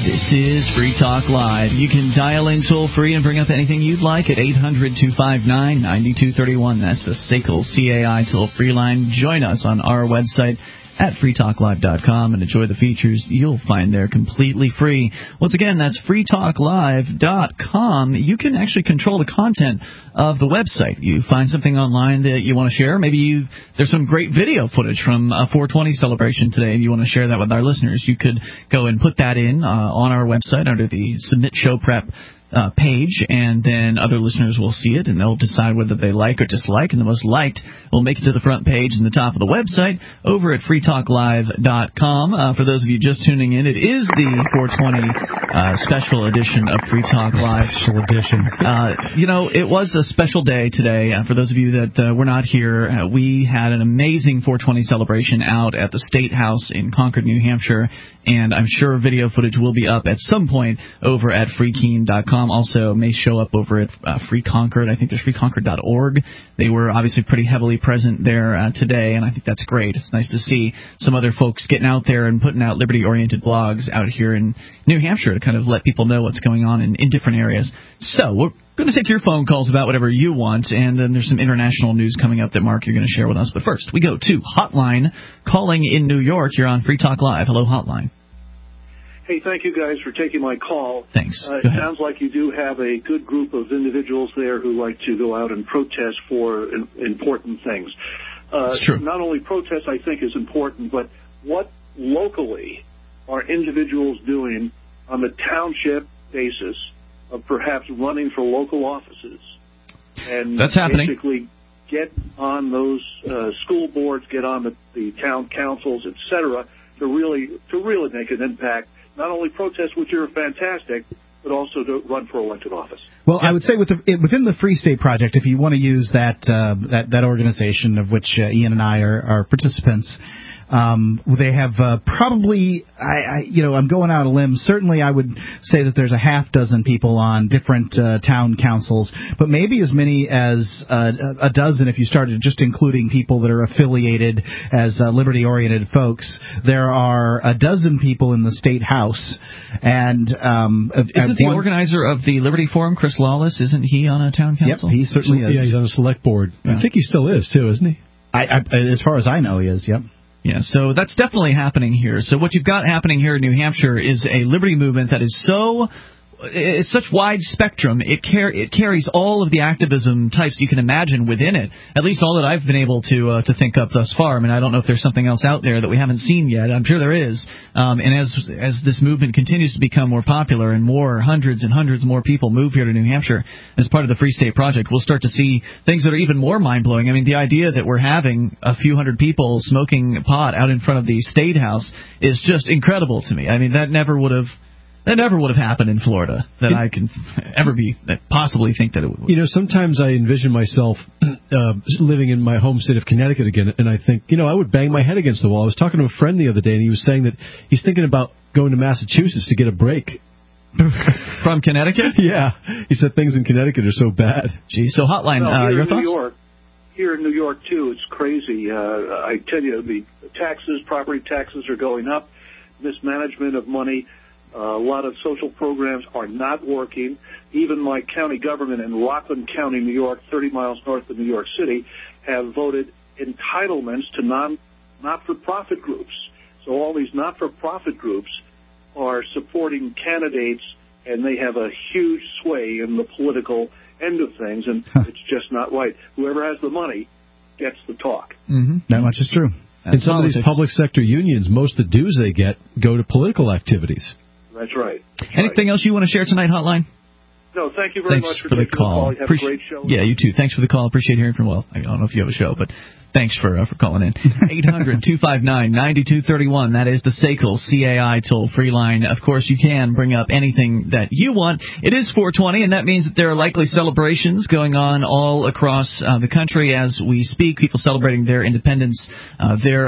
This is Free Talk Live. You can dial in toll-free and bring up anything you'd like at 800-259-9231. That's the SACL CAI toll-free line. Join us on our website at freetalklive.com and enjoy the features you'll find there completely free. Once again, that's freetalklive.com. You can actually control the content of the website. You find something online that you want to share. Maybe there's some great video footage from a 420 celebration today and you want to share that with our listeners. You could go and put that in on our website under the Submit Show Prep page, and then other listeners will see it, and they'll decide whether they like or dislike, and the most liked will make it to the front page in the top of the website over at freetalklive.com. For those of you just tuning in, it is the 420 special edition of Free Talk Live. Special edition. It was a special day today. For those of you that were not here, we had an amazing 420 celebration out at the State House in Concord, New Hampshire, and I'm sure video footage will be up at some point over at freekeen.com. Also may show up over at Free Concord. I think there's freeconcord.org. They were obviously pretty heavily present there today, and I think that's great. It's nice to see some other folks getting out there and putting out liberty-oriented blogs out here in New Hampshire to kind of let people know what's going on in different areas. So we're going to take your phone calls about whatever you want, and then there's some international news coming up that, Mark, you're going to share with us. But first, we go to Hotline calling in New York. You're on Free Talk Live. Hello, Hotline. Hey, thank you guys for taking my call. Thanks. It sounds like you do have a good group of individuals there who like to go out and protest for important things. It's true. Not only protest, I think, is important, but what locally are individuals doing on the township basis of perhaps running for local offices? And that's happening. Basically get on those school boards, get on the town councils, et cetera, to really make an impact. Not only protest, which are fantastic, but also to run for elected office. Well, I would say within the Free State Project, if you want to use that organization of which Ian and I are participants, they have probably, I'm going out on a limb. Certainly, I would say that there's a half dozen people on different town councils, but maybe as many as a dozen if you started just including people that are affiliated as liberty-oriented folks. There are a dozen people in the State House, and isn't the organizer of the Liberty Forum, Chris Lawless? Isn't he on a town council? Yep, he certainly is. Yeah, he's on a select board. Yeah. I think he still is too, isn't he? As far as I know, he is. Yep. Yeah, so that's definitely happening here. So what you've got happening here in New Hampshire is a liberty movement that is it's such wide spectrum. It carries all of the activism types you can imagine within it. At least all that I've been able to think up thus far. I mean, I don't know if there's something else out there that we haven't seen yet. I'm sure there is. And as this movement continues to become more popular and hundreds and hundreds more people move here to New Hampshire as part of the Free State Project, we'll start to see things that are even more mind-blowing. I mean, the idea that we're having a few hundred people smoking pot out in front of the State House is just incredible to me. I mean, that never would have happened in Florida that I can possibly think that it would. Sometimes I envision myself living in my home state of Connecticut again, and I think, I would bang my head against the wall. I was talking to a friend the other day, and he was saying that he's thinking about going to Massachusetts to get a break. From Connecticut? Yeah. He said things in Connecticut are so bad. Gee, so Hotline, your thoughts? Here in New York, too, it's crazy. I tell you, the property taxes are going up, mismanagement of money. A lot of social programs are not working. Even my county government in Rockland County, New York, 30 miles north of New York City, have voted entitlements to not-for-profit groups. So all these not-for-profit groups are supporting candidates, and they have a huge sway in the political end of things, and it's just not right. Whoever has the money gets the talk. Mm-hmm. That much is true. In some of these public sector unions, most of the dues they get go to political activities. That's right. Anything else you want to share tonight, Hotline? No, thank you very much for the call. You have a great show. Yeah, you too. Thanks for the call. Appreciate hearing from, I don't know if you have a show, but thanks for calling in. 800-259-9231. That is the SACL CAI toll-free line. Of course, you can bring up anything that you want. It is 420, and that means that there are likely celebrations going on all across the country as we speak. People celebrating their independence, their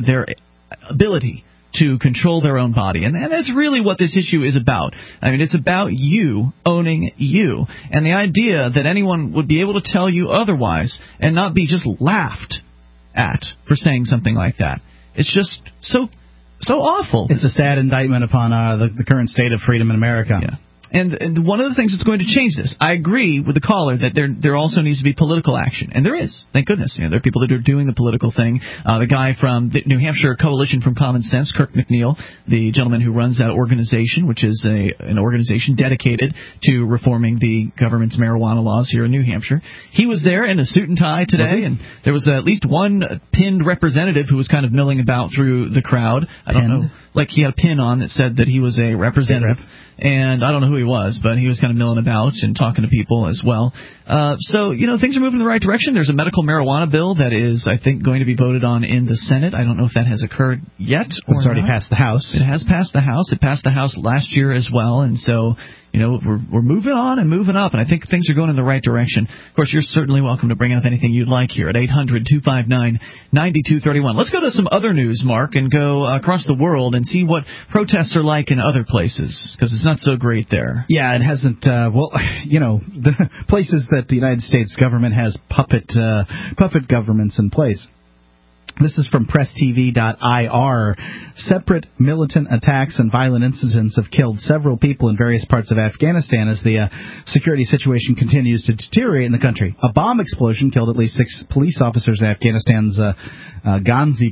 ability to control their own body. And that's really what this issue is about. I mean, it's about you owning you. And the idea that anyone would be able to tell you otherwise and not be just laughed at for saying something like that. It's just so so awful. It's a sad indictment upon the current state of freedom in America. Yeah. And one of the things that's going to change this, I agree with the caller that there also needs to be political action, and there is. Thank goodness, there are people that are doing the political thing. The guy from the New Hampshire Coalition from Common Sense, Kirk McNeil, the gentleman who runs that organization, which is an organization dedicated to reforming the government's marijuana laws here in New Hampshire. He was there in a suit and tie today, and there was at least one pinned representative who was kind of milling about through the crowd. I don't know, like he had a pin on that said that he was a representative. And I don't know who he was, but he was kind of milling about and talking to people as well. So, things are moving in the right direction. There's a medical marijuana bill that is, I think, going to be voted on in the Senate. I don't know if that has occurred yet or It's already passed the House. It has passed the House. It passed the House last year as well. And so, we're moving on and moving up, and I think things are going in the right direction. Of course, you're certainly welcome to bring up anything you'd like here at 800-259-9231. Let's go to some other news, Mark, and go across the world and see what protests are like in other places, because it's not so great there. Yeah, it hasn't. The places that the United States government has puppet governments in place. This is from PressTV.ir. Separate militant attacks and violent incidents have killed several people in various parts of Afghanistan as the security situation continues to deteriorate in the country. A bomb explosion killed at least 6 police officers in Afghanistan's Ghazni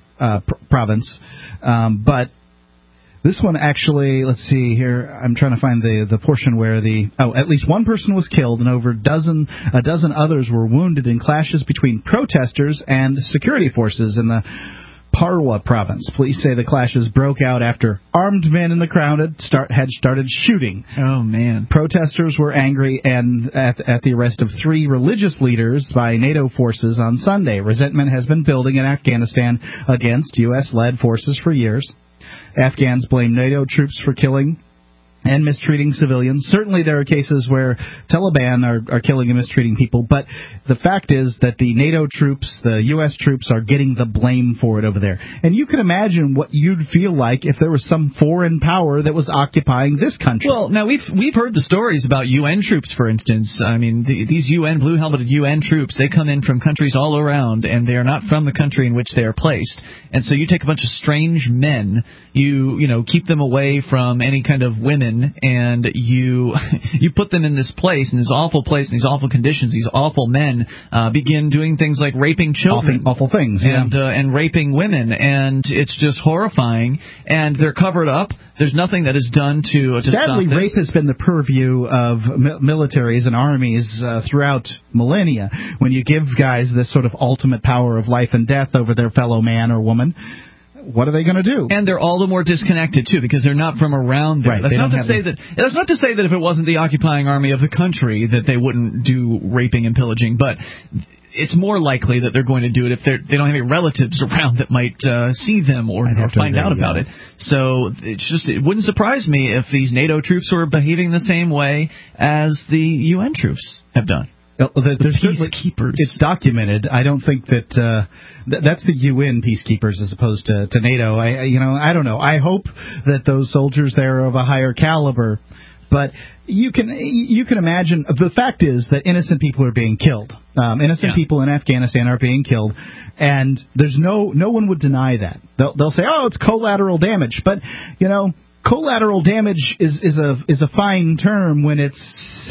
province. But this one actually, let's see here, I'm trying to find the portion where at least one person was killed and over a dozen others were wounded in clashes between protesters and security forces in the Parwa province. Police say the clashes broke out after armed men in the crowd had started shooting. Oh, man. Protesters were angry and at the arrest of 3 religious leaders by NATO forces on Sunday. Resentment has been building in Afghanistan against U.S.-led forces for years. Afghans blame NATO troops for killing and mistreating civilians. Certainly there are cases where Taliban are killing and mistreating people, but the fact is that the NATO troops, the U.S. troops, are getting the blame for it over there. And you can imagine what you'd feel like if there was some foreign power that was occupying this country. Well, now we've heard the stories about UN troops, for instance. I mean, these blue-helmeted UN troops, they come in from countries all around, and they are not from the country in which they are placed. And so you take a bunch of strange men, you keep them away from any kind of women, and you put them in this place, in this awful place, in these awful conditions. These awful men begin doing things like raping children, awful things, and raping women, and it's just horrifying. And they're covered up. There's nothing that is done to Sadly, stop this. Rape has been the purview of militaries and armies throughout millennia. When you give guys this sort of ultimate power of life and death over their fellow man or woman, what are they going to do? And they're all the more disconnected, too, because they're not from around there. Right, That's not to say that if it wasn't the occupying army of the country that they wouldn't do raping and pillaging, but it's more likely that they're going to do it if they don't have any relatives around that might see them or find out about it. So it wouldn't surprise me if these NATO troops were behaving the same way as the UN troops have done. There's peacekeepers. It's documented. I don't think that that's the UN peacekeepers as opposed to NATO. I don't know. I hope that those soldiers there are of a higher caliber. But you can imagine. The fact is that innocent people are being killed. Innocent people in Afghanistan are being killed, and there's no one would deny that. They'll say, "Oh, it's collateral damage," but collateral damage is a fine term when it's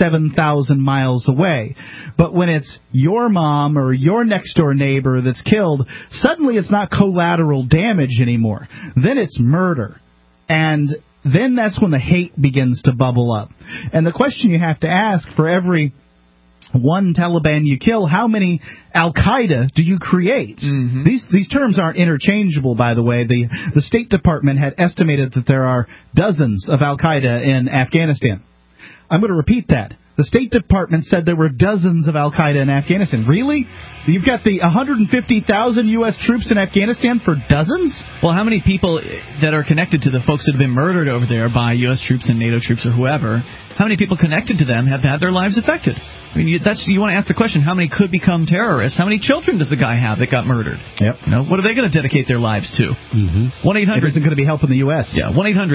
7,000 miles away. But when it's your mom or your next door neighbor that's killed, suddenly it's not collateral damage anymore. Then it's murder. And then that's when the hate begins to bubble up. And the question you have to ask, for every one Taliban you kill, how many Al-Qaeda do you create? Mm-hmm. These terms aren't interchangeable, by the way. The State Department had estimated that there are dozens of Al-Qaeda in Afghanistan. I'm going to repeat that. The State Department said there were dozens of Al-Qaeda in Afghanistan. Really? You've got the 150,000 U.S. troops in Afghanistan for dozens? Well, how many people that are connected to the folks that have been murdered over there by U.S. troops and NATO troops or whoever, how many people connected to them have had their lives affected? I mean, you want to ask the question, how many could become terrorists? How many children does the guy have that got murdered? Yep. What are they going to dedicate their lives to? 1-800. It isn't going to be helping the U.S. Yeah,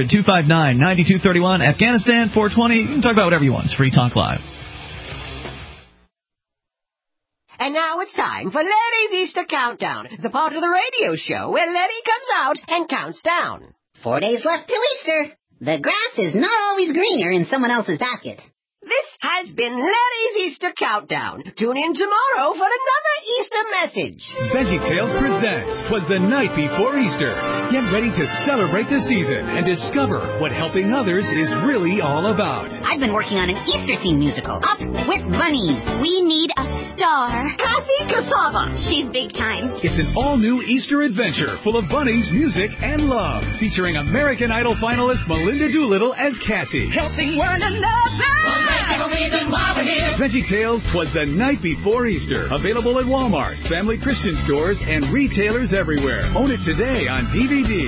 1-800-259-9231. Afghanistan 420. You can talk about whatever you want. It's Free Talk Live. And now it's time for Letty's Easter Countdown, the part of the radio show where Letty comes out and counts down. 4 days left till Easter. The grass is not always greener in someone else's basket. This has been Letty's Easter Countdown. Tune in tomorrow for another Easter message. VeggieTales presents 'Twas the Night Before Easter. Get ready to celebrate the season and discover what helping others is really all about. I've been working on an Easter-themed musical, Up with Bunnies. We need a star. Kathy Cassava. She's big time. It's an all-new Easter adventure full of bunnies, music, and love, featuring American Idol finalist Melinda Doolittle as Cassie. Helping one another. VeggieTales 'Twas the Night Before Easter. Available at Walmart, Family Christian stores, and retailers everywhere. Own it today on DVD.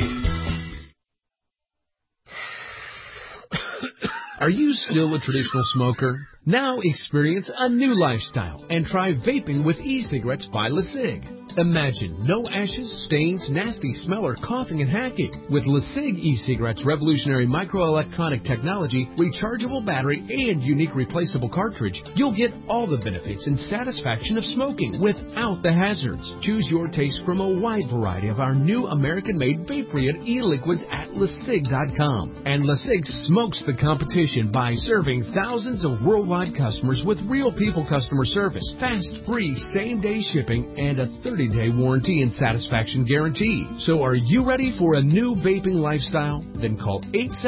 Are you still a traditional smoker? Now experience a new lifestyle and try vaping with e-cigarettes by LeSig. Imagine no ashes, stains, nasty smell, or coughing and hacking. With LeSig e-cigarettes' revolutionary microelectronic technology, rechargeable battery, and unique replaceable cartridge, you'll get all the benefits and satisfaction of smoking without the hazards. Choose your taste from a wide variety of our new American-made vape-free e-liquids at LeSig.com. And LeSig smokes the competition by serving thousands of worldwide customers with real people customer service, fast, free, same-day shipping, and a 30-day warranty and satisfaction guarantee. So are you ready for a new vaping lifestyle? Then call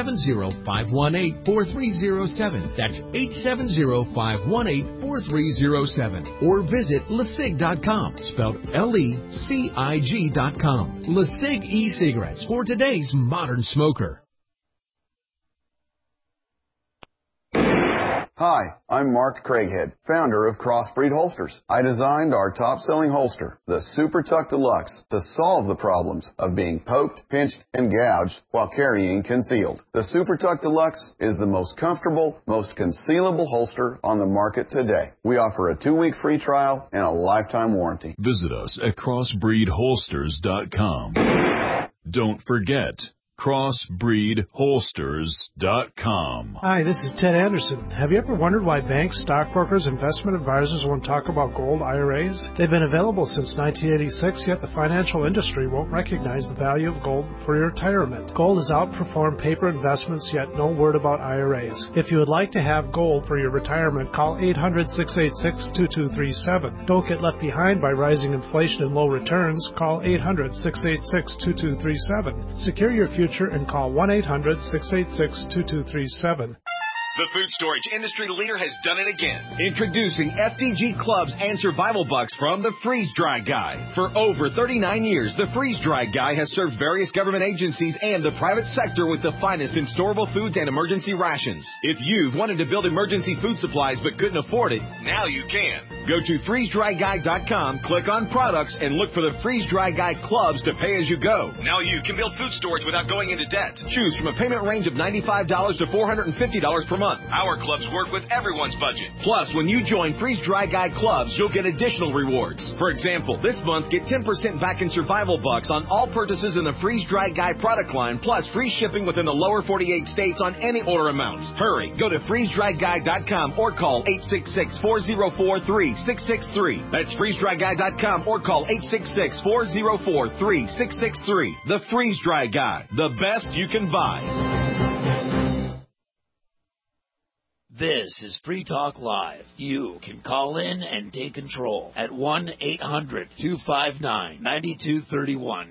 870-518-4307. That's 870-518-4307. Or visit LeSig.com, spelled LECIG.com. LeSig e-cigarettes for today's modern smoker. Hi, I'm Mark Craighead, founder of Crossbreed Holsters. I designed our top-selling holster, the Super Tuck Deluxe, to solve the problems of being poked, pinched, and gouged while carrying concealed. The Super Tuck Deluxe is the most comfortable, most concealable holster on the market today. We offer a 2-week free trial and a lifetime warranty. Visit us at crossbreedholsters.com. Don't forget, crossbreedholsters.com. Hi, this is Ted Anderson. Have you ever wondered why banks, stockbrokers, investment advisors won't talk about gold IRAs? They've been available since 1986, yet the financial industry won't recognize the value of gold for your retirement. Gold has outperformed paper investments, yet no word about IRAs. If you would like to have gold for your retirement, call 800-686-2237. Don't get left behind by rising inflation and low returns. Call 800-686-2237. Secure your future and call 1-800-686-2237. The food storage industry leader has done it again. Introducing FDG Clubs and Survival Bucks from the Freeze Dry Guy. For over 39 years, the Freeze Dry Guy has served various government agencies and the private sector with the finest in storable foods and emergency rations. If you've wanted to build emergency food supplies but couldn't afford it, now you can. Go to freezedryguy.com, click on products, and look for the Freeze Dry Guy Clubs to pay as you go. Now you can build food storage without going into debt. Choose from a payment range of $95 to $450 per month. Our clubs work with everyone's budget. Plus, when you join Freeze Dry Guy Clubs, you'll get additional rewards. For example, this month, get 10% back in Survival Bucks on all purchases in the Freeze Dry Guy product line, plus free shipping within the lower 48 states on any order amount. Hurry, go to freezedryguy.com or call 866-404-3663. That's freezedryguy.com or call 866-404-3663. The Freeze Dry Guy, the best you can buy. This is Free Talk Live. You can call in and take control at 1-800-259-9231.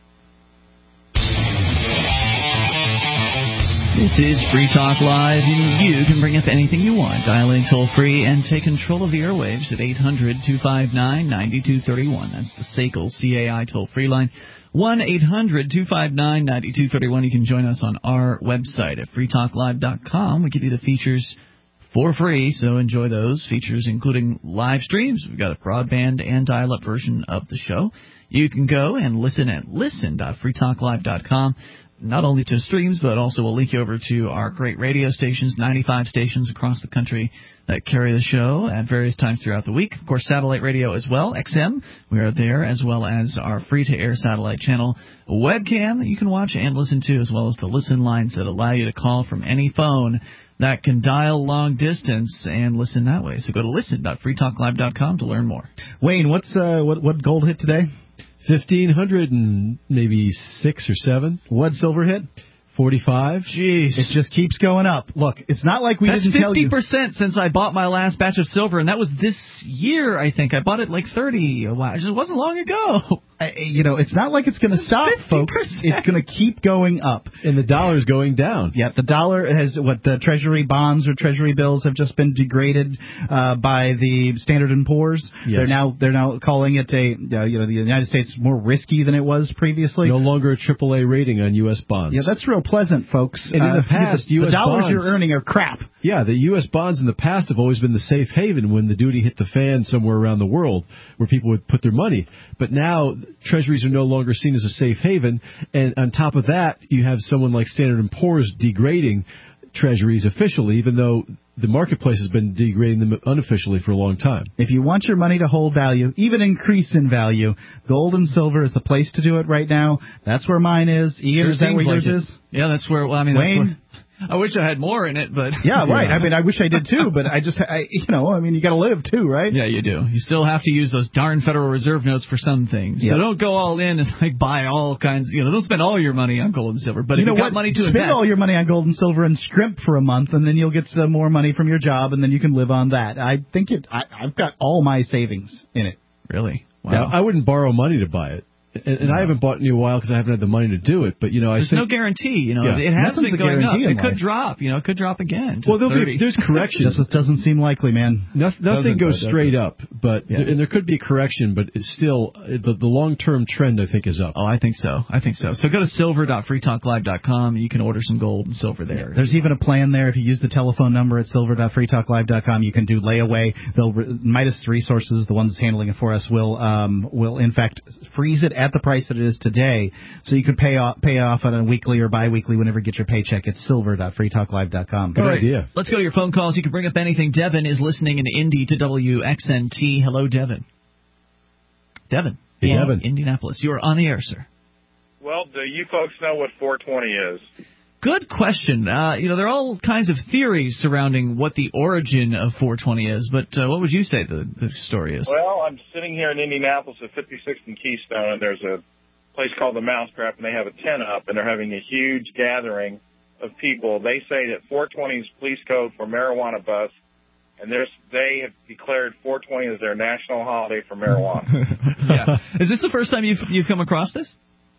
This is Free Talk Live, and you can bring up anything you want. Dial in toll-free and take control of the airwaves at 800-259-9231. That's the SACL CAI toll-free line. 1-800-259-9231. You can join us on our website at freetalklive.com. We give you the features for free, so enjoy those features, including live streams. We've got a broadband and dial-up version of the show. You can go and listen at listen.freetalklive.com. not only to streams, but also we'll link you over to our great radio stations, 95 stations across the country that carry the show at various times throughout the week. Of course, satellite radio as well, XM. We are there, as well as our free-to-air satellite channel webcam that you can watch and listen to, as well as the listen lines that allow you to call from any phone that can dial long distance and listen that way. So go to listen.freetalklive.com to learn more. Wayne, what gold hit today? 1,500 and maybe 6 or 7. What silver hit? 45. Jeez. It just keeps going up. Look, it's not like we didn't tell you. That's 50% since I bought my last batch of silver, and that was this year, I think. I bought it like 30. Wow, it just wasn't long ago. It's not like it's going to stop, 50%. Folks. It's going to keep going up. And the dollar is going down. Yeah, the dollar has, the Treasury bonds or Treasury bills have just been degraded by the Standard & Poor's. Yes. They're now calling it the United States more risky than it was previously. No longer a AAA rating on U.S. bonds. Yeah, that's real pleasant, folks. And in the past, the dollars bonds, you're earning are crap. Yeah, the U.S. bonds in the past have always been the safe haven when the duty hit the fan somewhere around the world where people would put their money. But now Treasuries are no longer seen as a safe haven, and on top of that, you have someone like Standard & Poor's degrading Treasuries officially, even though the marketplace has been degrading them unofficially for a long time. If you want your money to hold value, even increase in value, gold and silver is the place to do it right now. That's where mine is. Ian, is that where yours is? Yeah, that's where, Wayne? That's where, I wish I had more in it, but... Yeah, right. I mean, I wish I did too, but you got to live too, right? Yeah, you do. You still have to use those darn Federal Reserve notes for some things. Yep. So don't go all in and buy all kinds, don't spend all your money on gold and silver. But if you've got money to invest... Spend all your money on gold and silver and scrimp for a month, and then you'll get some more money from your job, and then you can live on that. I think I've got all my savings in it. Really? Wow. Yeah, I wouldn't borrow money to buy it. And I haven't bought in a while because I haven't had the money to do it. But there's no guarantee. It has been going up. It could drop. It could drop again. Well, there's corrections. Just doesn't seem likely, man. Nothing goes straight up, and there could be a correction, but it's still the long-term trend. I think is up. Oh, I think so. So go to silver.freetalklive.com. You can order some gold and silver there. There's even a plan there. If you use the telephone number at silver.freetalklive.com, you can do layaway. Midas Resources, the ones handling it for us, will in fact freeze it at the price that it is today, so you could pay off on a weekly or bi-weekly whenever you get your paycheck. It's silver.freetalklive.com. Good idea. Let's go to your phone calls. You can bring up anything. Devin is listening in Indy to WXNT. Hello, Devin. Devin. Hey, Devin. Indianapolis. You are on the air, sir. Well, do you folks know what 420 is? Good question. There are all kinds of theories surrounding what the origin of 420 is, but what would you say the story is? Well, I'm sitting here in Indianapolis at 56th and Keystone, and there's a place called the Mousetrap, and they have a tent up, and they're having a huge gathering of people. They say that 420 is police code for marijuana bust, and they have declared 420 as their national holiday for marijuana. Yeah. Is this the first time you've come across this?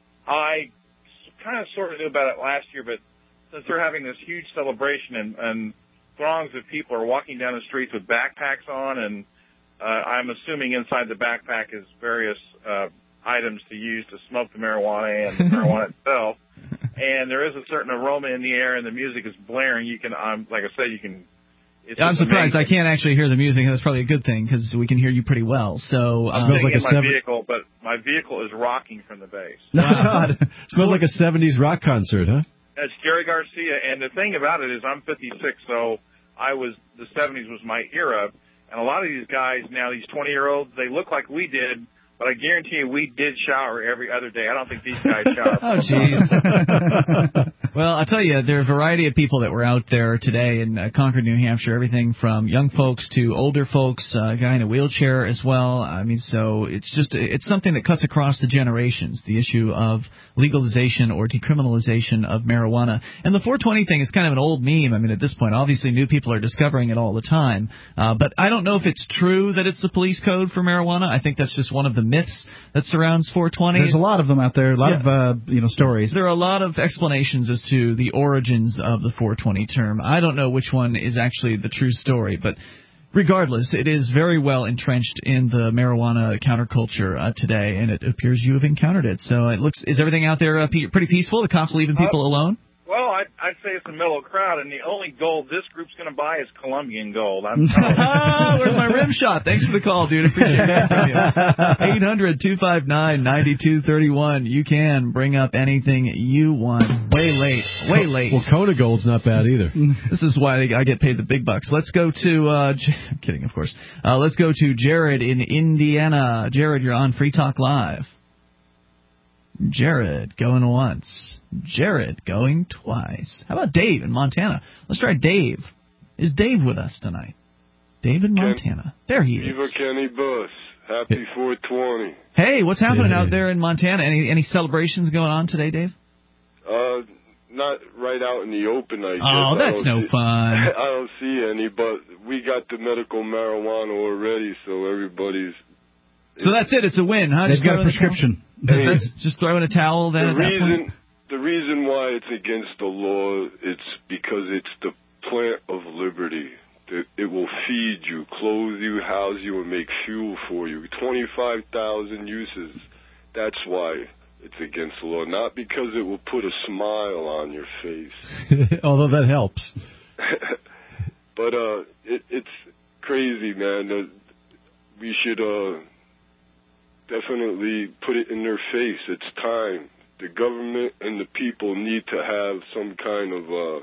I kind of sort of knew about it last year, but since they're having this huge celebration and throngs of people are walking down the streets with backpacks on, and I'm assuming inside the backpack is various items to use to smoke the marijuana and the marijuana itself. And there is a certain aroma in the air, and the music is blaring. Like I said, you can. I'm surprised I can't actually hear the music. That's probably a good thing because we can hear you pretty well. So I'm sitting in my vehicle, but my vehicle is rocking from the bass. Wow. Smells like a 70s rock concert, huh? It's Jerry Garcia, and the thing about it is I'm 56, so the 70s was my era, and a lot of these guys now, these 20-year-olds, they look like we did, but I guarantee you we did shower every other day. I don't think these guys shower. Oh, jeez. Well, I'll tell you, there are a variety of people that were out there today in Concord, New Hampshire, everything from young folks to older folks, a guy in a wheelchair as well. I mean, so it's something that cuts across the generations, the issue of legalization or decriminalization of marijuana. And the 420 thing is kind of an old meme. I mean, at this point, obviously new people are discovering it all the time. But I don't know if it's true that it's the police code for marijuana. I think that's just one of the myths that surrounds 420. There's a lot of them out there, a lot of stories. There are a lot of explanations as to the origins of the 420 term. I don't know which one is actually the true story, but regardless, it is very well entrenched in the marijuana counterculture today, and it appears you have encountered it. So is everything out there pretty peaceful? The cops leaving people alone? Well, I'd say it's a mellow crowd, and the only gold this group's going to buy is Colombian gold. I'm telling you. Where's my rim shot? Thanks for the call, dude. Appreciate it from you. 800-259-9231. You can bring up anything you want. Way late. Well, Kona Gold's not bad either. This is why I get paid the big bucks. Let's go to, I'm kidding, of course. Let's go to Jared in Indiana. Jared, you're on Free Talk Live. Jared going once. Jared going twice. How about Dave in Montana? Let's try Dave. Is Dave with us tonight? Dave in Montana. There he is. Viva Kenny Bus. Happy 420. Hey, what's happening out there in Montana? Any celebrations going on today, Dave? Not right out in the open, I guess. Oh, that's no fun. I don't see any, but we got the medical marijuana already, so everybody's... So that's it. It's a win, huh? They've got a prescription. That's just throwing a towel then. The reason why it's against the law, it's because it's the plant of liberty. It will feed you, clothe you, house you, and make fuel for you. 25,000 uses. That's why it's against the law. Not because it will put a smile on your face. Although that helps. But it's crazy, man. We should definitely put it in their face. It's time. The government and the people need to have some kind of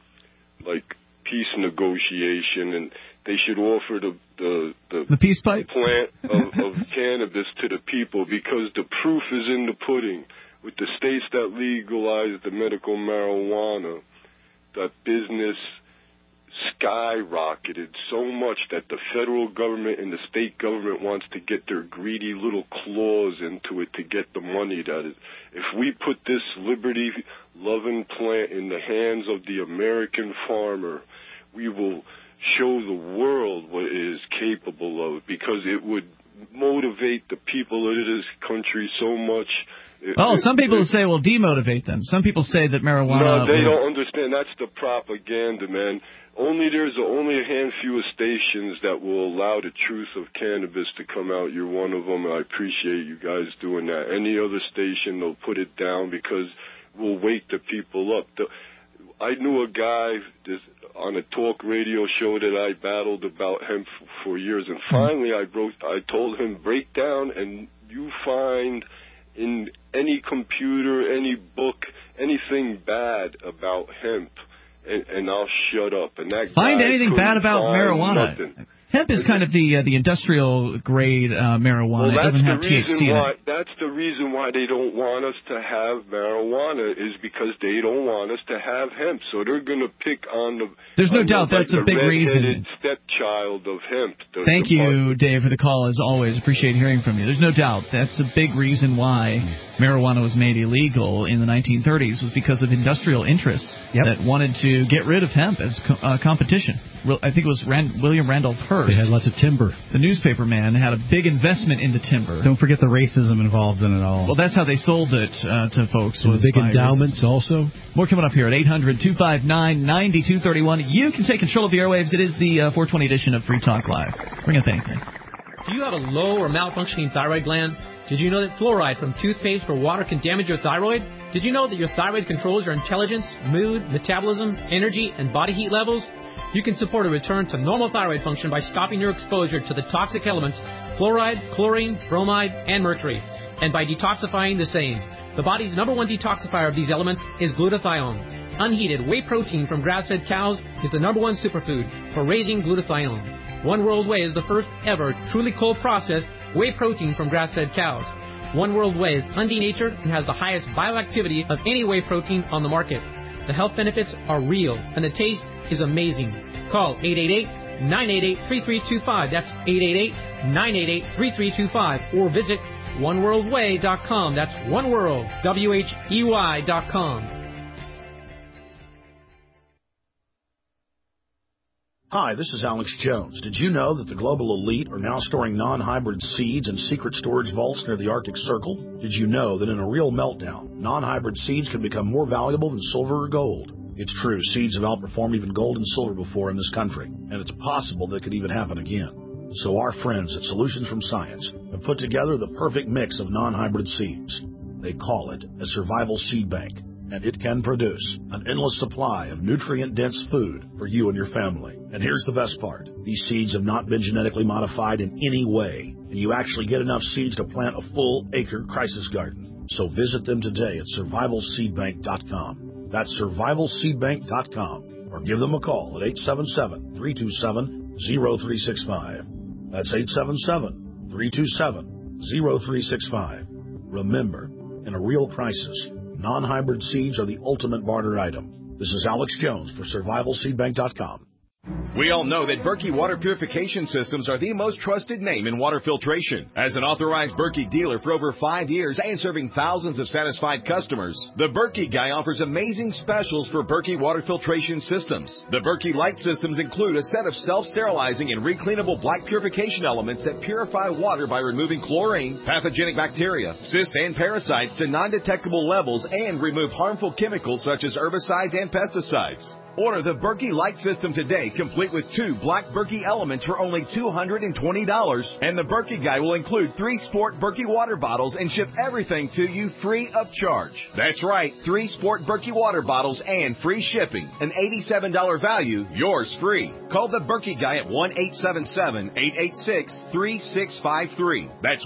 peace negotiation, and they should offer the peace pipe plant of cannabis to the people, because the proof is in the pudding. With the states that legalize the medical marijuana, that business skyrocketed so much that the federal government and the state government wants to get their greedy little claws into it to get the money that is. If we put this liberty-loving plant in the hands of the American farmer, we will show the world what it is capable of, because it would motivate the people of this country so much. Some people say, well, demotivate them. Some people say that marijuana... No, they don't understand. That's the propaganda, man. There's only a handful of stations that will allow the truth of cannabis to come out. You're one of them, and I appreciate you guys doing that. Any other station, they'll put it down because we'll wake the people up. I knew a guy on a talk radio show that I battled about hemp for years, and finally I told him, break down and you find in any computer, any book, anything bad about hemp, and I'll shut up. And that find guy anything bad about marijuana. Nothing. Hemp is kind of the industrial grade marijuana. Well, it doesn't have THC in it. That's the reason why they don't want us to have marijuana, is because they don't want us to have hemp. So they're going to pick on the... There's no doubt that's a big reason. Stepchild of hemp. Thank you, Dave, for the call, as always. Appreciate hearing from you. There's no doubt that's a big reason why marijuana was made illegal in the 1930s, was because of industrial interests that wanted to get rid of hemp as competition. I think it was William Randolph Hearst. They had lots of timber. The newspaper man had a big investment into timber. Don't forget the racism involved in it all. Well, that's how they sold it to folks. And the big endowments also. More coming up here at 800-259-9231. You can take control of the airwaves. It is the 420 edition of Free Talk Live. Bring up anything. Do you have a low or malfunctioning thyroid gland? Did you know that fluoride from toothpaste or water can damage your thyroid? Did you know that your thyroid controls your intelligence, mood, metabolism, energy, and body heat levels? You can support a return to normal thyroid function by stopping your exposure to the toxic elements fluoride, chlorine, bromide, and mercury, and by detoxifying the same. The body's #1 detoxifier of these elements is glutathione. Unheated whey protein from grass-fed cows is the #1 superfood for raising glutathione. One World Whey is the first ever truly cold-processed whey protein from grass-fed cows. One World Whey is undenatured and has the highest bioactivity of any whey protein on the market. The health benefits are real, and the taste is amazing. Call 888-988-3325. That's 888-988-3325. Or visit oneworldwhey.com. That's oneworld, WHEY.com. Hi, this is Alex Jones. Did you know that the global elite are now storing non-hybrid seeds in secret storage vaults near the Arctic Circle? Did you know that in a real meltdown, non-hybrid seeds can become more valuable than silver or gold? It's true, seeds have outperformed even gold and silver before in this country, and it's possible that could even happen again. So our friends at Solutions from Science have put together the perfect mix of non-hybrid seeds. They call it a survival seed bank. and it can produce an endless supply of nutrient-dense food for you and your family. And here's the best part. These seeds have not been genetically modified in any way, and you actually get enough seeds to plant a full-acre crisis garden. So visit them today at survivalseedbank.com. That's survivalseedbank.com, or give them a call at 877-327-0365. That's 877-327-0365. Remember, in a real crisis, non-hybrid seeds are the ultimate barter item. This is Alex Jones for survivalseedbank.com. We all know that Berkey Water Purification Systems are the most trusted name in water filtration. As an authorized Berkey dealer for over 5 years and serving thousands of satisfied customers, the Berkey Guy offers amazing specials for Berkey Water Filtration Systems. The Berkey Light Systems include a set of self-sterilizing and recleanable black purification elements that purify water by removing chlorine, pathogenic bacteria, cysts, and parasites to non-detectable levels and remove harmful chemicals such as herbicides and pesticides. Order the Berkey Light System today, complete with 2 black Berkey elements for only $220. And the Berkey Guy will include 3 Sport Berkey water bottles and ship everything to you free of charge. That's right, 3 Sport Berkey water bottles and free shipping. An $87 value, yours free. Call the Berkey Guy at 1-877-886-3653. That's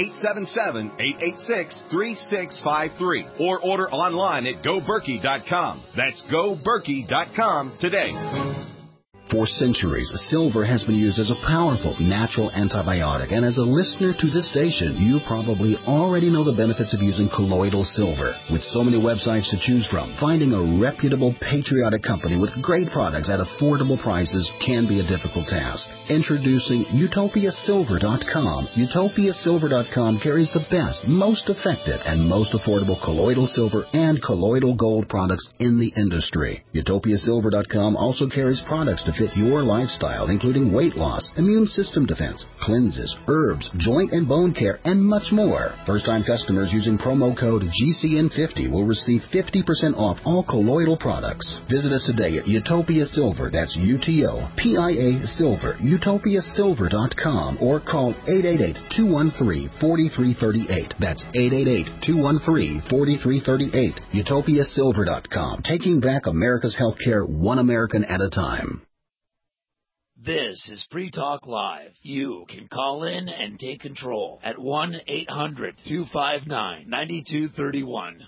1-877-886-3653. Or order online at GoBerkey.com. That's GoBerkey.com. Today. For centuries, silver has been used as a powerful natural antibiotic, and as a listener to this station, you probably already know the benefits of using colloidal silver. With so many websites to choose from, finding a reputable, patriotic company with great products at affordable prices can be a difficult task. Introducing UtopiaSilver.com. UtopiaSilver.com carries the best, most effective, and most affordable colloidal silver and colloidal gold products in the industry. UtopiaSilver.com also carries products to fit your lifestyle, including weight loss, immune system defense, cleanses, herbs, joint and bone care, and much more. First-time customers using promo code GCN50 will receive 50% off all colloidal products. Visit us today at Utopia Silver, that's UTOPIA Silver, UtopiaSilver.com, or call 888-213-4338. That's 888-213-4338. UtopiaSilver.com, taking back America's healthcare one American at a time. This is Free Talk Live. You can call in and take control at 1-800-259-9231.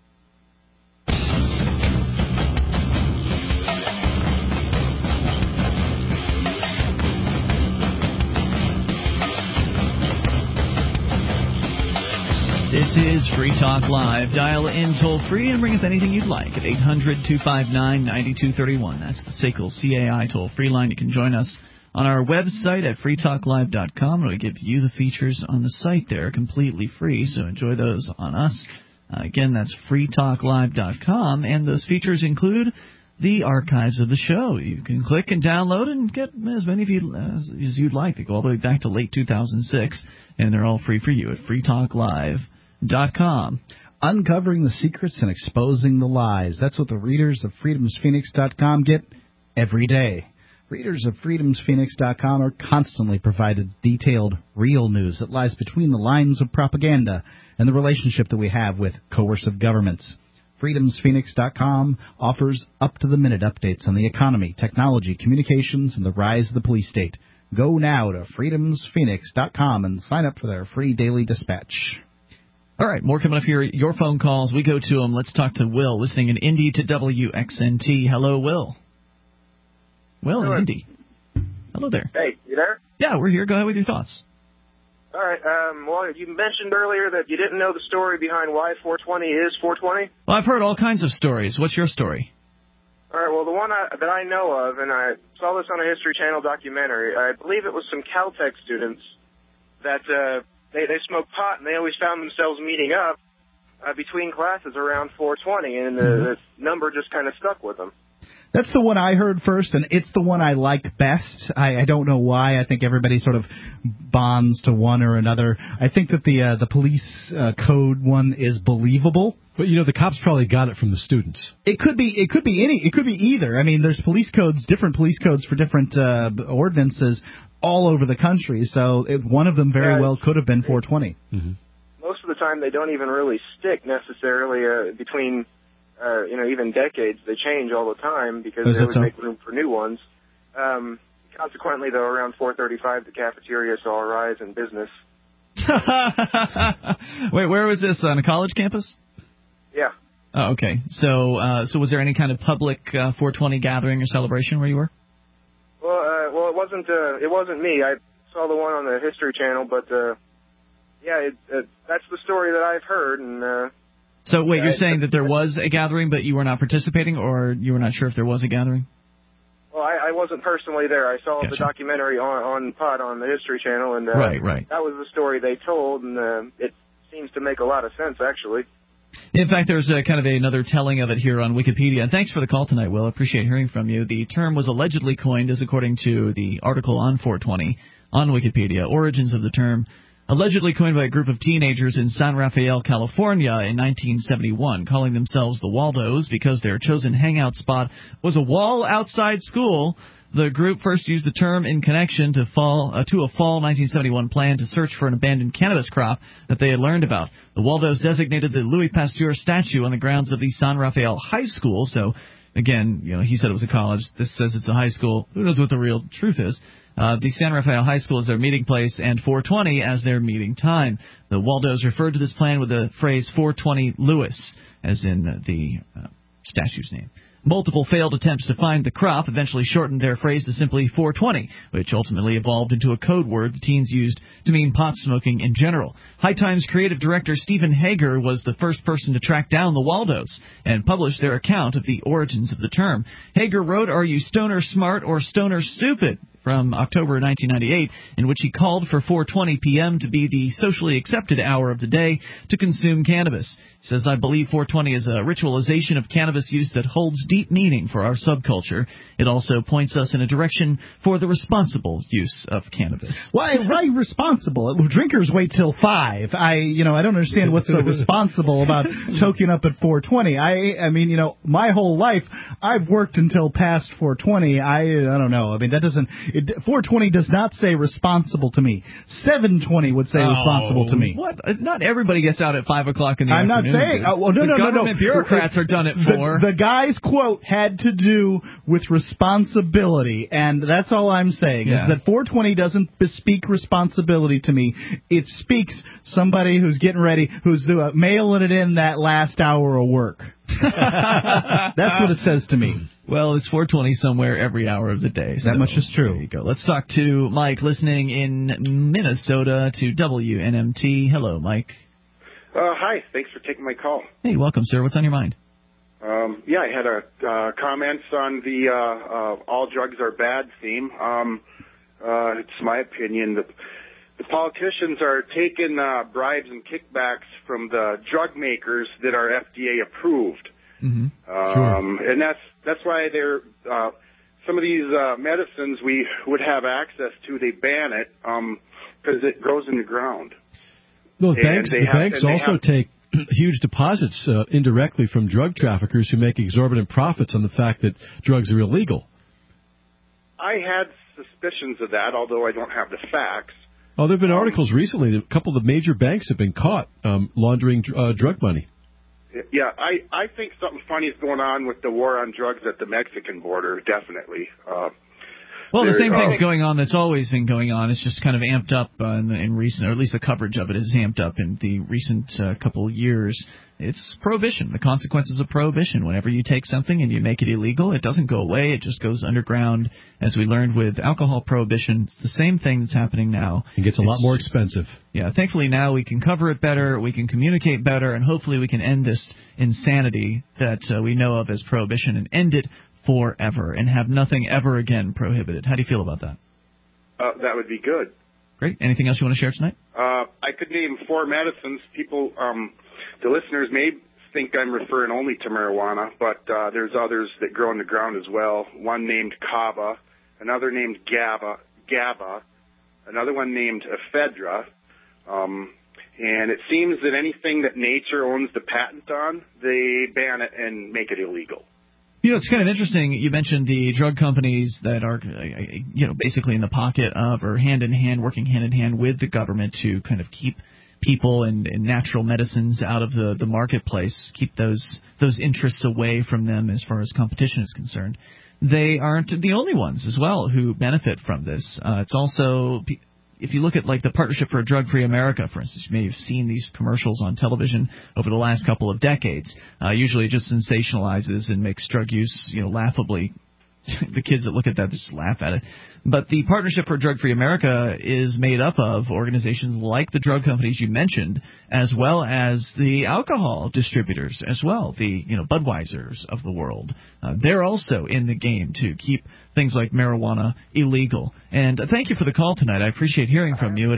This is Free Talk Live. Dial in toll-free and bring up anything you'd like at 800-259-9231. That's the SACL CAI toll-free line. You can join us on our website at freetalklive.com. It'll give you the features on the site there completely free, so enjoy those on us. Again, that's freetalklive.com, and those features include the archives of the show. You can click and download and get as many of you as you'd like. They go all the way back to late 2006, and they're all free for you at freetalklive.com. Uncovering the secrets and exposing the lies. That's what the readers of freedomsphoenix.com get every day. Readers of freedomsphoenix.com are constantly provided detailed, real news that lies between the lines of propaganda and the relationship that we have with coercive governments. freedomsphoenix.com offers up-to-the-minute updates on the economy, technology, communications, and the rise of the police state. Go now to freedomsphoenix.com and sign up for their free daily dispatch. All right, more coming up here. Your phone calls. We go to them. Let's talk to Will, listening in Indy to WXNT. Hello, Will. Will in Indy. Hello there. Hey, you there? Yeah, we're here. Go ahead with your thoughts. All right. Well, you mentioned earlier that you didn't know the story behind why 420 is 420. Well, I've heard all kinds of stories. What's your story? All right. Well, the one that I know of, and I saw this on a History Channel documentary, I believe it was some Caltech students that they smoked pot, and they always found themselves meeting up between classes around 420, and the number just kind of stuck with them. That's the one I heard first, and it's the one I liked best. I don't know why. I think everybody sort of bonds to one or another. I think that the police code one is believable. But you know, the cops probably got it from the students. It could be either. I mean, there's police codes, different police codes for different ordinances all over the country. So one of them very well could have been 420. Most of the time, they don't even really stick necessarily between even decades. They change all the time because they always make room for new ones. Consequently, though, around 4:35, the cafeteria saw a rise in business. Wait, where was this? On a college campus? Yeah. Oh, okay. So was there any kind of public 420 gathering or celebration where you were? Well, it wasn't me. I saw the one on the History Channel, but that's the story that I've heard. And so wait, you're saying that there was a gathering, but you were not participating, or you were not sure if there was a gathering? Well, I wasn't personally there. I saw the documentary on PUD on the History Channel, and right. That was the story they told, and it seems to make a lot of sense, actually. In fact, there's kind of another telling of it here on Wikipedia. And thanks for the call tonight, Will. I appreciate hearing from you. The term was allegedly coined, as according to the article on 420 on Wikipedia, origins of the term, allegedly coined by a group of teenagers in San Rafael, California in 1971, calling themselves the Waldos because their chosen hangout spot was a wall outside school. The group first used the term in connection to a fall 1971 plan to search for an abandoned cannabis crop that they had learned about. The Waldos designated the Louis Pasteur statue on the grounds of the San Rafael High School. So, again, he said it was a college. This says it's a high school. Who knows what the real truth is? The San Rafael High School is their meeting place and 420 as their meeting time. The Waldos referred to this plan with the phrase 420 Louis, as in the statue's name. Multiple failed attempts to find the crop eventually shortened their phrase to simply 420, which ultimately evolved into a code word the teens used to mean pot smoking in general. High Times creative director Stephen Hager was the first person to track down the Waldos and publish their account of the origins of the term. Hager wrote, "Are you stoner smart or stoner stupid?" from October 1998, in which he called for 4:20 p.m. to be the socially accepted hour of the day to consume cannabis. He says, "I believe 4:20 is a ritualization of cannabis use that holds deep meaning for our subculture. It also points us in a direction for the responsible use of cannabis." Why responsible? Drinkers wait till 5. I don't understand what's so responsible about toking up at 4:20. I mean, my whole life I've worked until past 4:20. I don't know. I mean, that doesn't. 4:20 does not say responsible to me. 7:20 would say responsible to me. What? Not everybody gets out at 5 o'clock in the afternoon. I'm not saying. No. Government bureaucrats are done at 4. The guy's quote had to do with responsibility, and that's all I'm saying, is that 4:20 doesn't bespeak responsibility to me. It speaks somebody who's getting ready, who's mailing it in that last hour of work. That's what it says to me. Well, it's 4:20 somewhere every hour of the day. That much is true. There you go. Let's talk to Mike, listening in Minnesota to WNMT. Hello, Mike. Hi. Thanks for taking my call. Hey, welcome, sir. What's on your mind? I had a comments on the all drugs are bad theme. It's my opinion that the politicians are taking bribes and kickbacks from the drug makers that are FDA approved. Mm-hmm. And that's why they're some of these medicines we would have access to, they ban it because it grows in the ground. No, the banks also take huge deposits indirectly from drug traffickers who make exorbitant profits on the fact that drugs are illegal. I had suspicions of that, although I don't have the facts. Oh, there have been articles recently that a couple of the major banks have been caught laundering drug money. Yeah, I think something funny is going on with the war on drugs at the Mexican border, definitely. Well, the same thing's going on that's always been going on. It's just kind of amped up in recent, or at least the coverage of it is amped up in the recent couple of years. It's prohibition, the consequences of prohibition. Whenever you take something and you make it illegal, it doesn't go away. It just goes underground. As we learned with alcohol prohibition, it's the same thing that's happening now. It gets a lot more expensive. Yeah, thankfully now we can cover it better, we can communicate better, and hopefully we can end this insanity that we know of as prohibition and end it forever and have nothing ever again prohibited. How do you feel about that? That would be good. Great. Anything else you want to share tonight? I could name 4 medicines. People, the listeners may think I'm referring only to marijuana, but there's others that grow in the ground as well. One named Kava, another named GABA, another one named ephedra. And it seems that anything that nature owns the patent on, they ban it and make it illegal. It's kind of interesting. You mentioned the drug companies that are, basically in the pocket of or hand in hand, working hand in hand with the government to kind of keep people and natural medicines out of the marketplace, keep those interests away from them as far as competition is concerned. They aren't the only ones as well who benefit from this. It's also, if you look at like the Partnership for a Drug-Free America, for instance, you may have seen these commercials on television over the last couple of decades. Usually it just sensationalizes and makes drug use, laughably. The kids that look at that just laugh at it. But the Partnership for Drug-Free America is made up of organizations like the drug companies you mentioned, as well as the alcohol distributors as well, the Budweisers of the world. They're also in the game to keep things like marijuana illegal. And thank you for the call tonight. I appreciate hearing from you at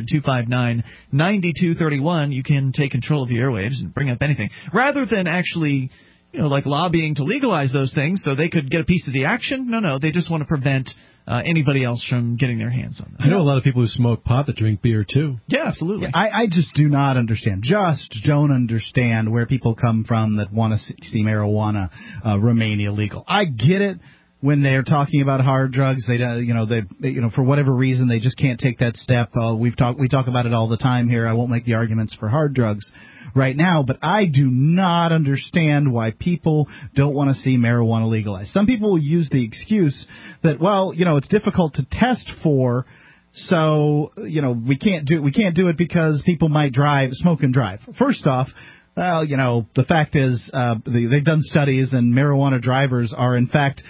800-259-9231. You can take control of the airwaves and bring up anything. Rather than actually like lobbying to legalize those things so they could get a piece of the action. No, they just want to prevent anybody else from getting their hands on them. I know a lot of people who smoke pot that drink beer, too. Yeah, absolutely. I just do not understand. Just don't understand where people come from that want to see marijuana remain illegal. I get it. When they're talking about hard drugs, they for whatever reason they just can't take that step. We talk about it all the time here. I won't make the arguments for hard drugs right now, but I do not understand why people don't want to see marijuana legalized. Some people will use the excuse that, it's difficult to test for, so we can't do it because people might smoke and drive. First off, well, the fact is they've done studies, and marijuana drivers are, in fact,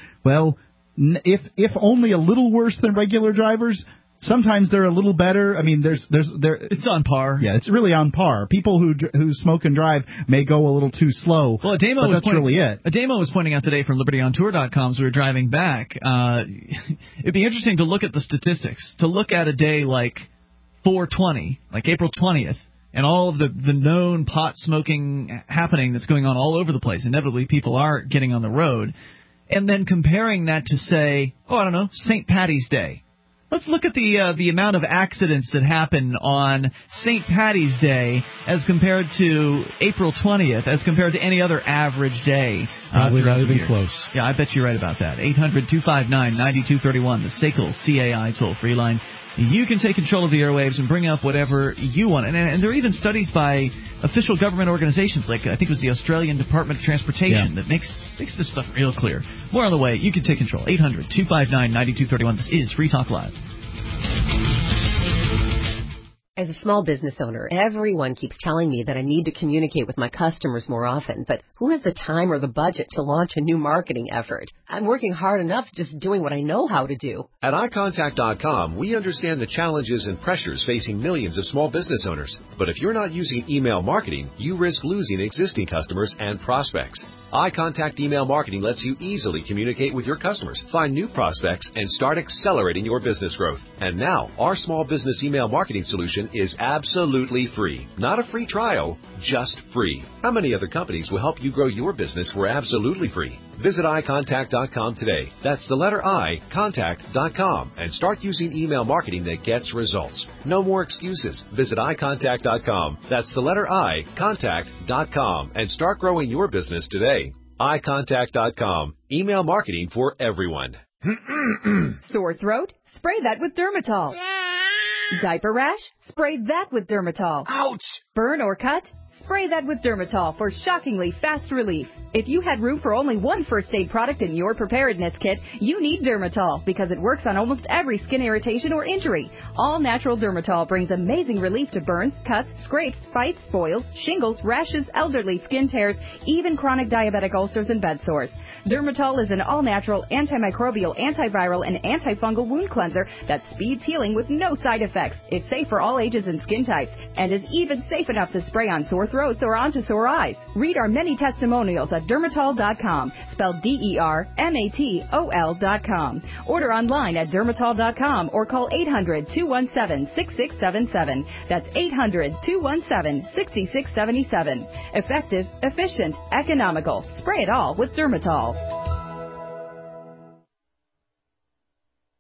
if only a little worse than regular drivers. Sometimes they're a little better. I mean, it's on par. Yeah, it's really on par. People who smoke and drive may go a little too slow. Well, really it. Ademo was pointing out today from LibertyOnTour.com as we were driving back. It'd be interesting to look at the statistics. To look at a day like 4/20, like April 20th. And all of the known pot smoking happening that's going on all over the place. Inevitably, people are getting on the road. And then comparing that to, say, St. Paddy's Day. Let's look at the amount of accidents that happen on St. Paddy's Day as compared to April 20th, as compared to any other average day. Probably not even close. Yeah, I bet you're right about that. 800-259-9231, the SACL CAI toll-free line. You can take control of the airwaves and bring up whatever you want. And there are even studies by official government organizations, like I think it was the Australian Department of Transportation, that makes this stuff real clear. More on the way. You can take control. 800-259-9231. This is Free Talk Live. As a small business owner, everyone keeps telling me that I need to communicate with my customers more often, but who has the time or the budget to launch a new marketing effort? I'm working hard enough just doing what I know how to do. At iContact.com, we understand the challenges and pressures facing millions of small business owners. But if you're not using email marketing, you risk losing existing customers and prospects. iContact Email Marketing lets you easily communicate with your customers, find new prospects, and start accelerating your business growth. And now, our small business email marketing solution is absolutely free. Not a free trial, just free. How many other companies will help you grow your business for absolutely free? Visit iContact.com today. That's the letter I, contact.com, and start using email marketing that gets results. No more excuses. Visit iContact.com. That's the letter I, contact.com, and start growing your business today. iContact.com. Email marketing for everyone. Sore throat? Spray that with Dermatol. Diaper rash? Spray that with Dermatol. Ouch! Burn or cut? Spray that with Dermatol for shockingly fast relief. If you had room for only one first aid product in your preparedness kit, you need Dermatol because it works on almost every skin irritation or injury. All natural Dermatol brings amazing relief to burns, cuts, scrapes, bites, boils, shingles, rashes, elderly skin tears, even chronic diabetic ulcers and bed sores. Dermatol is an all-natural, antimicrobial, antiviral, and antifungal wound cleanser that speeds healing with no side effects. It's safe for all ages and skin types, and is even safe enough to spray on sore throats or onto sore eyes. Read our many testimonials at Dermatol.com, spelled DERMATOL.com. Order online at Dermatol.com or call 800-217-6677. That's 800-217-6677. Effective, efficient, economical. Spray it all with Dermatol.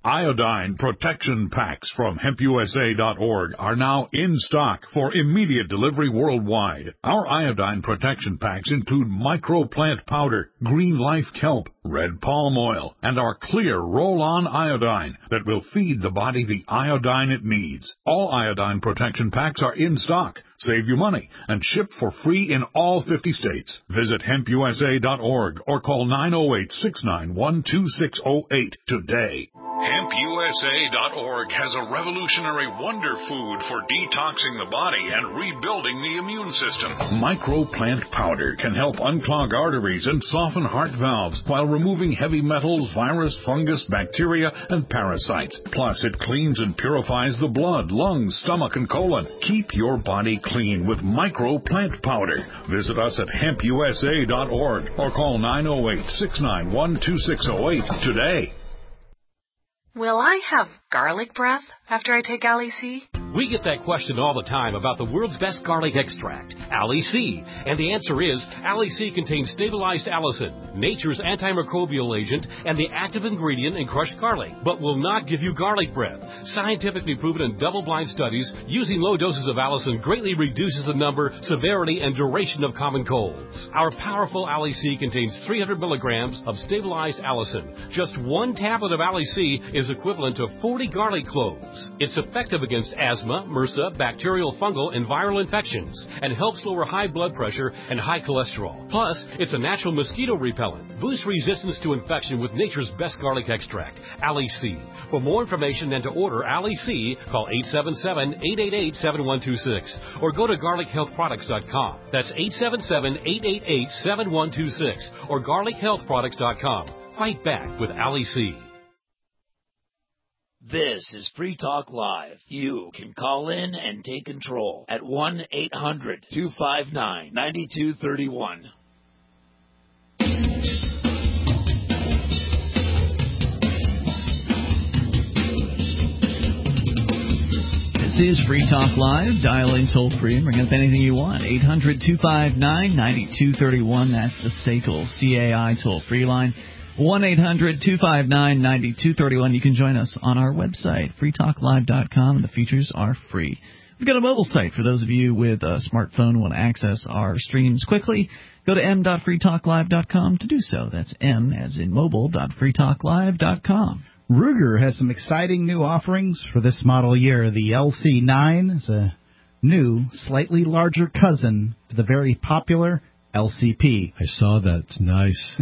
Iodine protection packs from HempUSA.org are now in stock for immediate delivery worldwide. Our iodine protection packs include microplant powder, green life kelp, red palm oil, and our clear roll-on iodine that will feed the body the iodine it needs. All iodine protection packs are in stock. Save you money and ship for free in all 50 states. Visit HempUSA.org or call 908-691-2608 today. HempUSA.org has a revolutionary wonder food for detoxing the body and rebuilding the immune system. Microplant powder can help unclog arteries and soften heart valves while removing heavy metals, virus, fungus, bacteria, and parasites. Plus, it cleans and purifies the blood, lungs, stomach, and colon. Keep your body clean with Microplant powder. Visit us at HempUSA.org or call 908-691-2608 today. Will I have garlic breath after I take Ali-C? We get that question all the time about the world's best garlic extract, Ali-C. And the answer is, Ali-C contains stabilized allicin, nature's antimicrobial agent, and the active ingredient in crushed garlic, but will not give you garlic breath. Scientifically proven in double-blind studies, using low doses of allicin greatly reduces the number, severity, and duration of common colds. Our powerful Ali-C contains 300 milligrams of stabilized allicin. Just one tablet of Ali-C is equivalent to 40 garlic cloves. It's effective against asthma, MRSA, bacterial, fungal, and viral infections, and helps lower high blood pressure and high cholesterol. Plus, it's a natural mosquito repellent. Boost resistance to infection with nature's best garlic extract, Ali-C. For more information and to order Ali-C, call 877-888-7126 or go to garlichealthproducts.com. That's 877-888-7126 or garlichealthproducts.com. Fight back with Ali-C. This is Free Talk Live. You can call in and take control at 1-800-259-9231. This is Free Talk Live. Dial in toll free and bring up anything you want. 800-259-9231. That's the SACL CAI toll free line. 1-800-259-9231. You can join us on our website, freetalklive.com, and the features are free. We've got a mobile site for those of you with a smartphone who want to access our streams quickly. Go to m.freetalklive.com to do so. That's m as in mobile.freetalklive.com. Ruger has some exciting new offerings for this model year. The LC9 is a new, slightly larger cousin to the very popular LCP. I saw that. It's nice.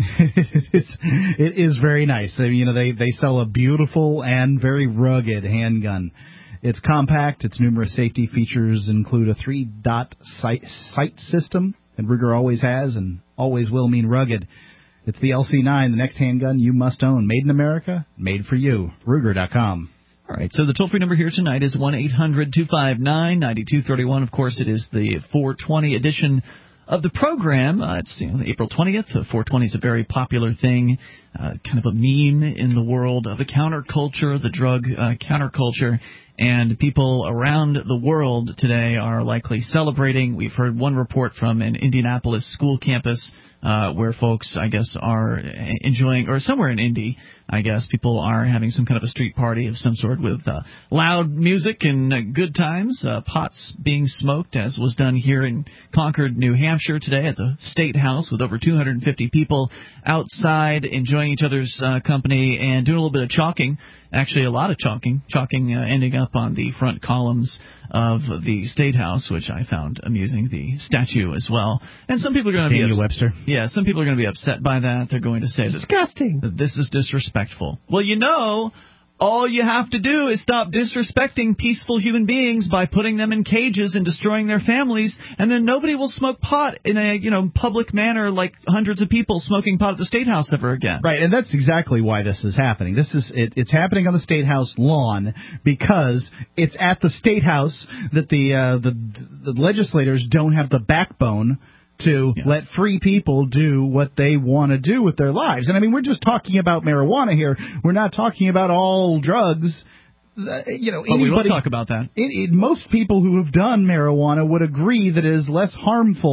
It is very nice. They sell a beautiful and very rugged handgun. It's compact. Its numerous safety features include a 3-dot sight system, and Ruger always has and always will mean rugged. It's the LC9, the next handgun you must own. Made in America, made for you. Ruger.com. All right, so the toll-free number here tonight is 1-800-259-9231. Of course, it is the 420 edition of the program. It's April 20th. 420 is a very popular thing, kind of a meme in the world of the counterculture, the drug counterculture, and people around the world today are likely celebrating. We've heard one report from an Indianapolis school campus where folks, I guess, are enjoying, or somewhere in Indy, I guess, people are having some kind of a street party of some sort with loud music and good times, pots being smoked, as was done here in Concord, New Hampshire today at the State House with over 250 people outside enjoying each other's company and doing a little bit of chalking. Actually, a lot of chalking ending up on the front columns of the State House, which I found amusing, the statue as well. And some people are going to Daniel Webster. Yeah, some people are going to be upset by that. They're going to say disgusting. That this is disrespectful. Well, all you have to do is stop disrespecting peaceful human beings by putting them in cages and destroying their families, and then nobody will smoke pot in a public manner like hundreds of people smoking pot at the State House ever again. Right, and that's exactly why this is happening. It's happening on the State House lawn because it's at the State House that the legislators don't have the backbone to let free people do what they want to do with their lives. And, we're just talking about marijuana here. We're not talking about all drugs. We will talk about that. Most people who have done marijuana would agree that it is less harmful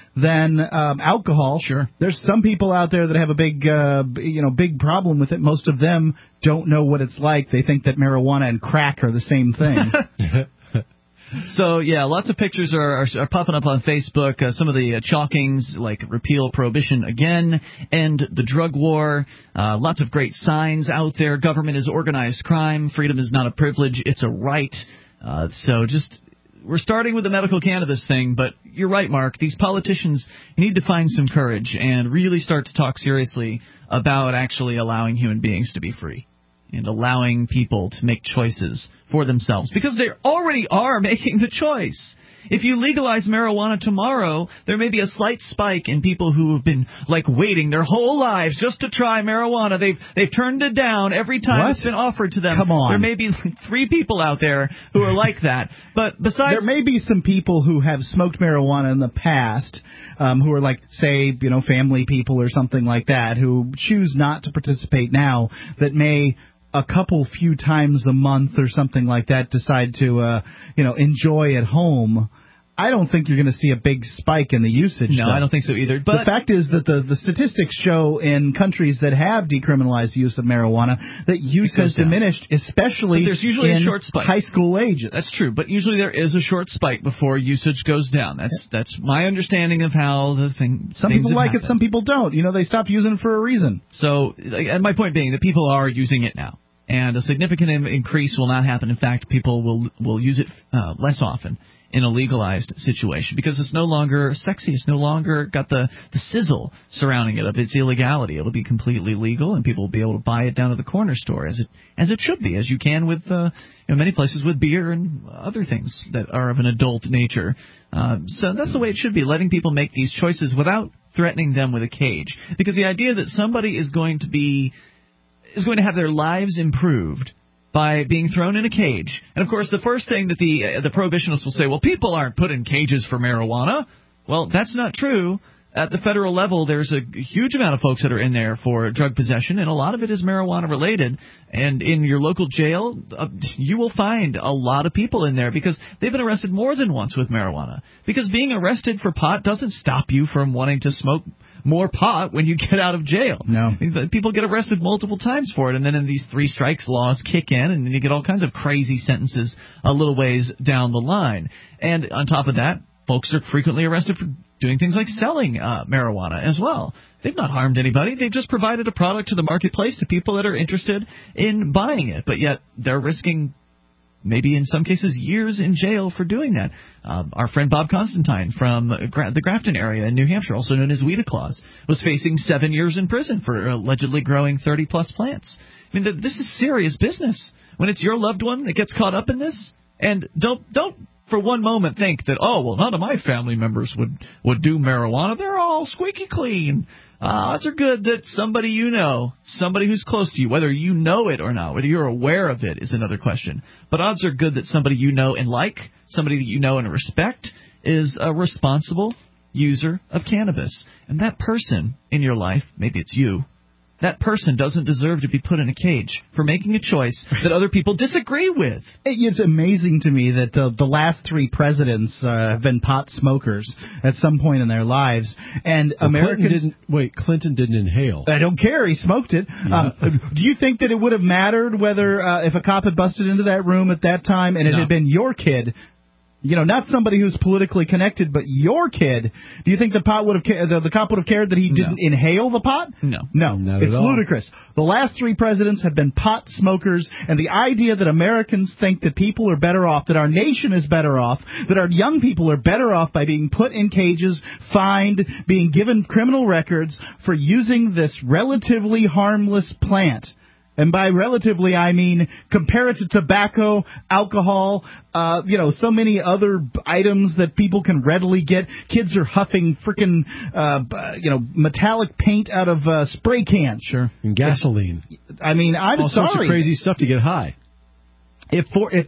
than alcohol. Sure. There's some people out there that have a big big problem with it. Most of them don't know what it's like. They think that marijuana and crack are the same thing. So, yeah, lots of pictures are popping up on Facebook. Some of the chalkings, like repeal prohibition again, end the drug war. Lots of great signs out there. Government is organized crime. Freedom is not a privilege. It's a right. We're starting with the medical cannabis thing, but you're right, Mark. These politicians need to find some courage and really start to talk seriously about actually allowing human beings to be free and allowing people to make choices for themselves, because they already are making the choice. If you legalize marijuana tomorrow, there may be a slight spike in people who have been waiting their whole lives just to try marijuana. They've turned it down every time it's been offered to them. Come on. There may be 3 people out there who are like that. But besides, there may be some people who have smoked marijuana in the past, who are family people or something like that, who choose not to participate now, that may a few times a month or something like that decide to enjoy at home. I don't think you're going to see a big spike in the usage. No, I don't think so either. But the fact is that the statistics show in countries that have decriminalized use of marijuana that use has diminished, especially there's usually in a short spike. High school ages. That's true, but usually there is a short spike before usage goes down. That's my understanding of how the thing. Some people like it, some people don't. They stopped using it for a reason. So, and my point being that people are using it now, and a significant increase will not happen. In fact, people will use it less often in a legalized situation, because it's no longer sexy. It's no longer got the sizzle surrounding it of its illegality. It'll be completely legal, and people will be able to buy it down at the corner store as it should be, as you can with many places with beer and other things that are of an adult nature. So that's the way it should be, letting people make these choices without threatening them with a cage. Because the idea that somebody is going to have their lives improved by being thrown in a cage. And, of course, the first thing that the prohibitionists will say, well, people aren't put in cages for marijuana. Well, that's not true. At the federal level, there's a huge amount of folks that are in there for drug possession, and a lot of it is marijuana-related. And in your local jail, you will find a lot of people in there because they've been arrested more than once with marijuana. Because being arrested for pot doesn't stop you from wanting to smoke more pot when you get out of jail. No. People get arrested multiple times for it, and then these 3 strikes laws kick in, and then you get all kinds of crazy sentences a little ways down the line. And on top of that, folks are frequently arrested for doing things like selling marijuana as well. They've not harmed anybody. They've just provided a product to the marketplace to people that are interested in buying it, but yet they're risking maybe in some cases years in jail for doing that. Our friend Bob Constantine from the Grafton area in New Hampshire, also known as Weeda Claus, was facing 7 years in prison for allegedly growing 30-plus plants. I mean, this is serious business. When it's your loved one that gets caught up in this, and don't for one moment think that, none of my family members would do marijuana. They're all squeaky clean. Odds are good that somebody somebody who's close to you, whether you know it or not, whether you're aware of it is another question. But odds are good that somebody you know and like, somebody that you know and respect, is a responsible user of cannabis. And that person in your life, maybe it's you, that person doesn't deserve to be put in a cage for making a choice that other people disagree with. It's amazing to me that the last 3 presidents have been pot smokers at some point in their lives, and Americans. Clinton didn't inhale. I don't care. He smoked it. Yeah. Do you think that it would have mattered whether if a cop had busted into that room at that time and it had been your kid? Not somebody who's politically connected, but your kid. Do you think the cop would have cared that he didn't inhale the pot? No. It's ludicrous. The last 3 presidents have been pot smokers, and the idea that Americans think that people are better off, that our nation is better off, that our young people are better off by being put in cages, fined, being given criminal records for using this relatively harmless plant. And by relatively, I mean compared to tobacco, alcohol, so many other items that people can readily get. Kids are huffing frickin', metallic paint out of spray cans. Sure. And gasoline. I mean, I'm all sorry. All sorts of crazy stuff to get high. If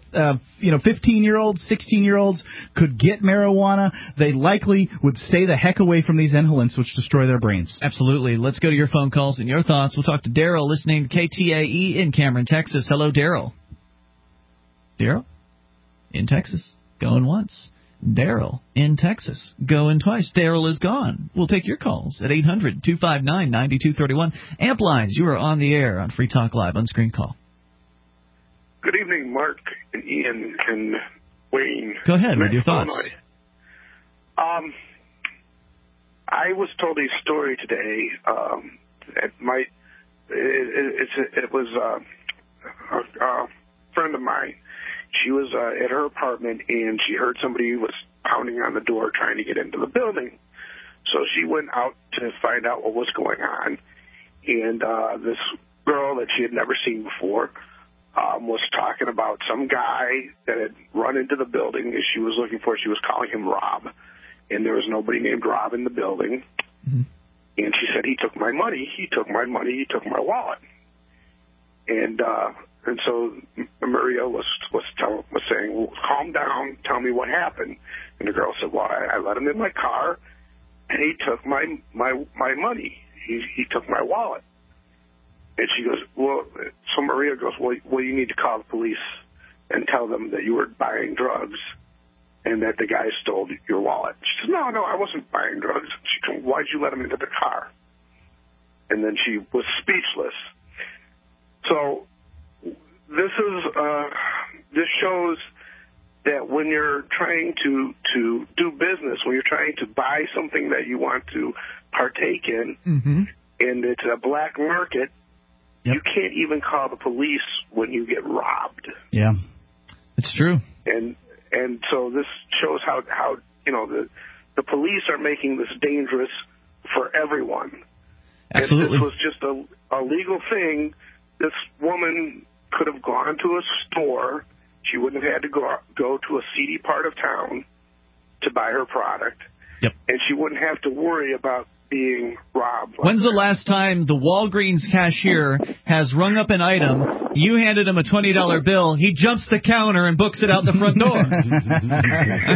15-year-olds, 16-year-olds could get marijuana, they likely would stay the heck away from these inhalants, which destroy their brains. Absolutely. Let's go to your phone calls and your thoughts. We'll talk to Daryl, listening to KTAE in Cameron, Texas. Hello, Daryl. Daryl? In Texas. Going once. Daryl in Texas. Going twice. Daryl is gone. We'll take your calls at 800-259-9231. Amp Lines, you are on the air on Free Talk Live on Screen Call. Good evening, Mark and Ian and Wayne. Go ahead with your thoughts. I was told a story today. It was a friend of mine. She was at her apartment, and she heard somebody was pounding on the door trying to get into the building. So she went out to find out what was going on. And this girl that she had never seen before was talking about some guy that had run into the building as she was looking for. She was calling him Rob, and there was nobody named Rob in the building. Mm-hmm. And she said, he took my money, he took my wallet. And so Maria was saying, well, calm down, tell me what happened. And the girl said, well, I let him in my car, and he took my money. He took my wallet. And she goes, so Maria goes, well, you need to call the police and tell them that you were buying drugs and that the guy stole your wallet. She says, no, I wasn't buying drugs. She goes, why'd you let him into the car? And then she was speechless. So this shows that when you're trying to do business, when you're trying to buy something that you want to partake in, mm-hmm. and it's a black market, yep. You can't even call the police when you get robbed. Yeah, it's true. And so this shows how the police are making this dangerous for everyone. Absolutely. If this was just a legal thing, this woman could have gone to a store. She wouldn't have had to go to a seedy part of town to buy her product. Yep. And she wouldn't have to worry about being robbed. When's the last time the Walgreens cashier has rung up an item, you handed him a $20 bill, he jumps the counter and books it out the front door? I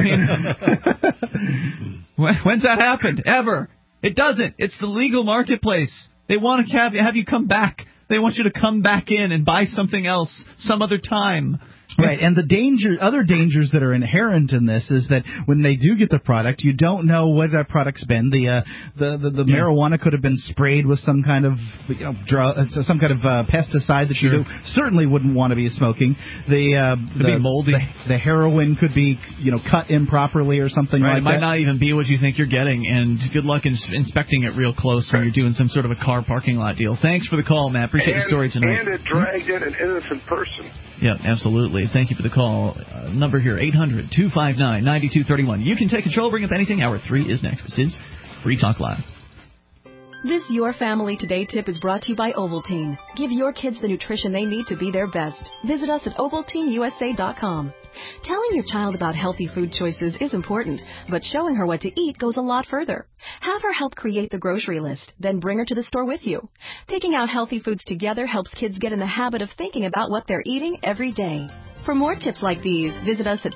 mean, when's that happened? Ever. It doesn't. It's the legal marketplace. They want to have you come back. They want you to come back in and buy something else some other time. Right, and other dangers that are inherent in this is that when they do get the product, you don't know what that product's been. The marijuana could have been sprayed with some kind of drug, some kind of pesticide that you certainly wouldn't want to be smoking. Could be moldy. The heroin could be cut improperly or something like that. It might not even be what you think you're getting, and good luck inspecting it real close when you're doing some sort of a car parking lot deal. Thanks for the call, Matt. Appreciate the story tonight. And it dragged in an innocent person. Yeah, absolutely. Thank you for the call. Number here, 800-259-9231. You can take control, bring up anything. Hour 3 is next. This is Free Talk Live. This Your Family Today tip is brought to you by Ovaltine. Give your kids the nutrition they need to be their best. Visit us at OvaltineUSA.com. Telling your child about healthy food choices is important, but showing her what to eat goes a lot further. Have her help create the grocery list, then bring her to the store with you. Picking out healthy foods together helps kids get in the habit of thinking about what they're eating every day. For more tips like these, visit us at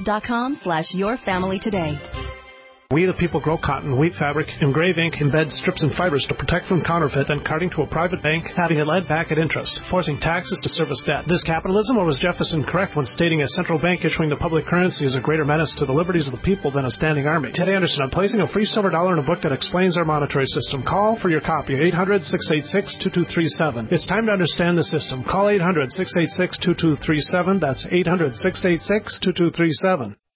parenthood.com/yourfamilytoday. We the people grow cotton, wheat fabric, engrave ink, embed strips and fibers to protect from counterfeit and carting to a private bank, having it lent back at interest, forcing taxes to service debt. This capitalism, or was Jefferson correct when stating a central bank issuing the public currency is a greater menace to the liberties of the people than a standing army? Ted Anderson, I'm placing a free silver dollar in a book that explains our monetary system. Call for your copy, 800-686-2237. It's time to understand the system. Call 800-686-2237. That's 800-686-2237.